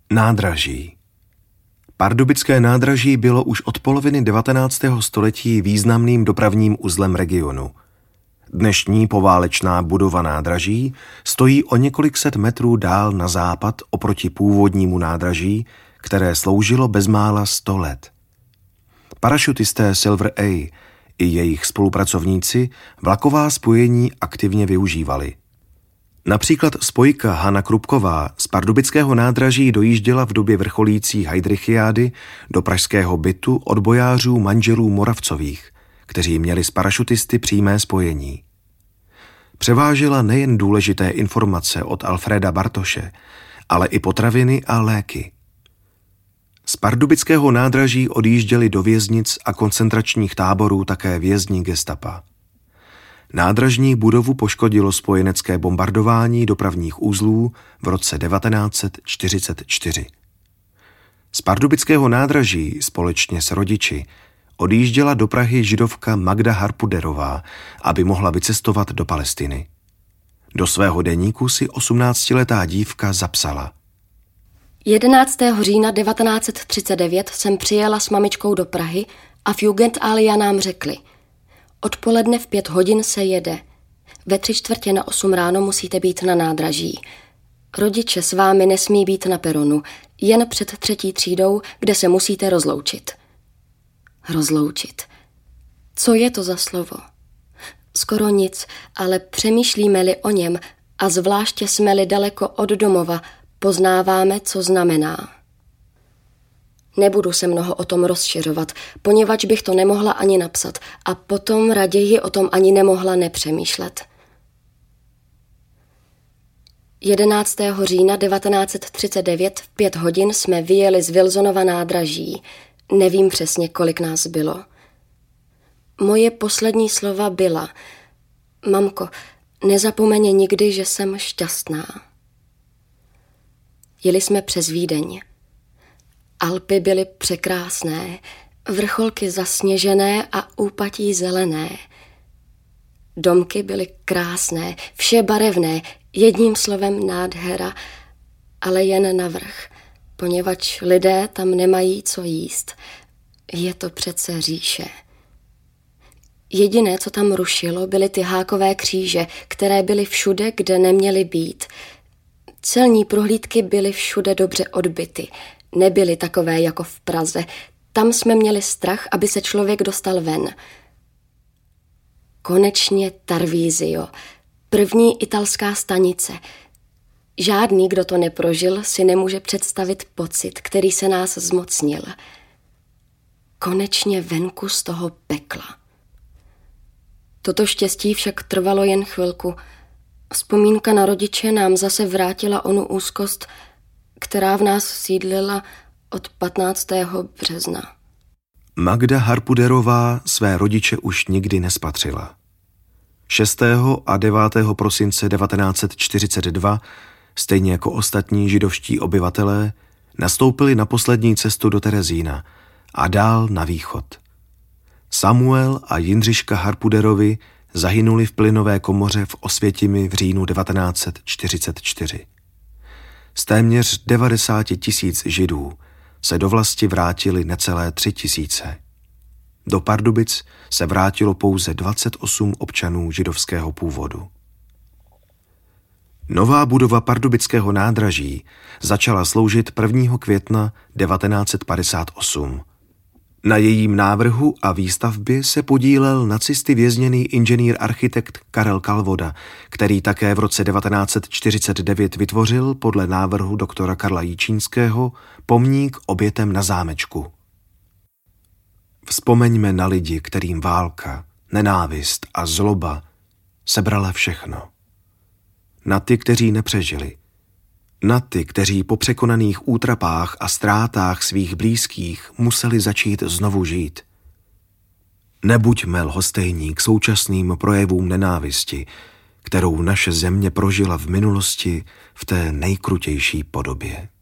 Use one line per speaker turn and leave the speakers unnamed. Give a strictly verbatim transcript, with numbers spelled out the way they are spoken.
Nádraží. Pardubické nádraží bylo už od poloviny devatenáctého století významným dopravním uzlem regionu. Dnešní poválečná budova nádraží stojí o několik set metrů dál na západ oproti původnímu nádraží, které sloužilo bezmála sto let. Parašutisté Silver A i jejich spolupracovníci vlaková spojení aktivně využívali. Například spojka Hana Krupková z pardubického nádraží dojížděla v době vrcholící Heydrichiády do pražského bytu odbojářů manželů Moravcových, kteří měli s parašutisty přímé spojení. Převážela nejen důležité informace od Alfreda Bartoše, ale i potraviny a léky. Z pardubického nádraží odjížděli do věznic a koncentračních táborů také vězni gestapa. Nádražní budovu poškodilo spojenecké bombardování dopravních uzlů v roce devatenáct set čtyřicet čtyři. Z pardubického nádraží společně s rodiči odjížděla do Prahy židovka Magda Harpuderová, aby mohla vycestovat do Palestiny. Do svého deníku si osmnáctiletá dívka zapsala:
jedenáctého října devatenáct set třicet devět jsem přijela s mamičkou do Prahy a v Jugendalia nám řekli: odpoledne v pět hodin se jede. Ve tři čtvrtě na osm ráno musíte být na nádraží. Rodiče s vámi nesmí být na peronu, jen před třetí třídou, kde se musíte rozloučit. Rozloučit. Co je to za slovo? Skoro nic, ale přemýšlíme-li o něm a zvláště jsme-li daleko od domova, poznáváme, co znamená. Nebudu se mnoho o tom rozšiřovat, poněvadž bych to nemohla ani napsat a potom raději o tom ani nemohla nepřemýšlet. jedenáctého října devatenáct set třicet devět v pět hodin jsme vyjeli z Wilsonova nádraží. Nevím přesně, kolik nás bylo. Moje poslední slova byla: mamko, nezapomeň nikdy, že jsem šťastná. Jeli jsme přes Vídeň. Alpy byly překrásné, vrcholky zasněžené a úpatí zelené. Domky byly krásné, vše barevné, jedním slovem nádhera, ale jen navrch, poněvadž lidé tam nemají co jíst. Je to přece říše. Jediné, co tam rušilo, byly ty hákové kříže, které byly všude, kde neměly být. Celní prohlídky byly všude dobře odbyty. Nebyly takové jako v Praze. Tam jsme měli strach, aby se člověk dostal ven. Konečně Tarvisio, první italská stanice. Žádný, kdo to neprožil, si nemůže představit pocit, který se nás zmocnil. Konečně venku z toho pekla. Toto štěstí však trvalo jen chvilku. Vzpomínka na rodiče nám zase vrátila onu úzkost, která v nás sídlila od patnáctého března.
Magda Harpuderová své rodiče už nikdy nespatřila. šestého a devátého prosince devatenáct set čtyřicet dva, stejně jako ostatní židovští obyvatelé, nastoupili na poslední cestu do Terezína a dál na východ. Samuel a Jindřiška Harpuderovi zahynuli v plynové komoře v Osvětimi v říjnu devatenáct set čtyřicet čtyři. Z téměř devadesát tisíc židů se do vlasti vrátili necelé tři tisíce. Do Pardubic se vrátilo pouze dvacet osm občanů židovského původu. Nová budova pardubického nádraží začala sloužit prvního května devatenáct set padesát osm. Na jejím návrhu a výstavbě se podílel nacisty vězněný inženýr-architekt Karel Kalvoda, který také v roce devatenáct set čtyřicet devět vytvořil podle návrhu doktora Karla Jičínského pomník obětem na zámečku. Vzpomeňme na lidi, kterým válka, nenávist a zloba sebrala všechno. Na ty, kteří nepřežili. Na ty, kteří po překonaných útrapách a ztrátách svých blízkých museli začít znovu žít. Nebuďme lhostejní k současným projevům nenávisti, kterou naše země prožila v minulosti v té nejkrutější podobě.